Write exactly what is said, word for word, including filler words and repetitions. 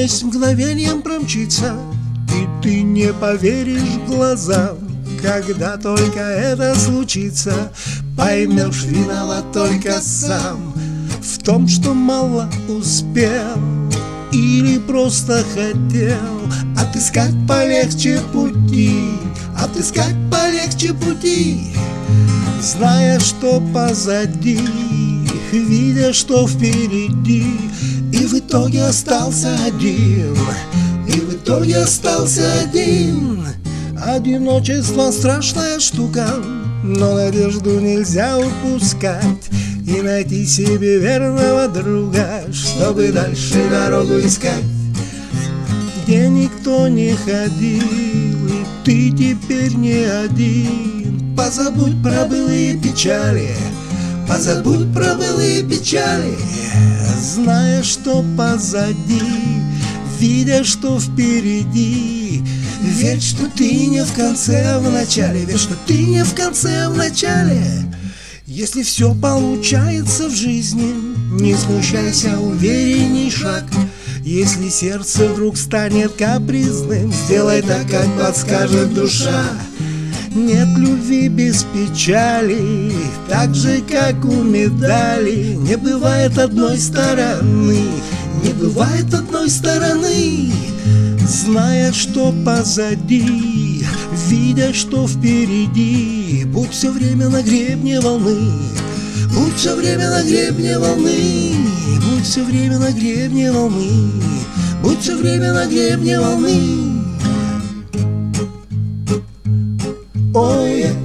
Жизнь мгновением промчится, и ты не поверишь глазам. Когда только это случится, поймешь, виноват только сам в том, что мало успел или просто хотел отыскать полегче пути, отыскать полегче пути, зная, что позади, видя, что впереди, и в итоге остался один, и в итоге остался один. Одиночество страшная штука, но надежду нельзя упускать, и найти себе верного друга, чтобы дальше дорогу искать. Где никто не ходил, и ты теперь не один. Позабудь про былые печали, позабудь про былые печали, зная, что позади, видя, что впереди. Верь, что ты не в конце, а в начале. Верь, что ты не в конце, а в начале. Если все получается в жизни, не смущайся, уверенней шаг. Если сердце вдруг станет капризным, сделай так, как подскажет душа. Нет любви без печали, так же, как у медали. Не бывает одной стороны, не бывает одной стороны. Зная, что позади, видя, что впереди, будь все время на гребне волны, будь все время на гребне волны, будь все время на гребне волны, будь все время на гребне волны. Ой.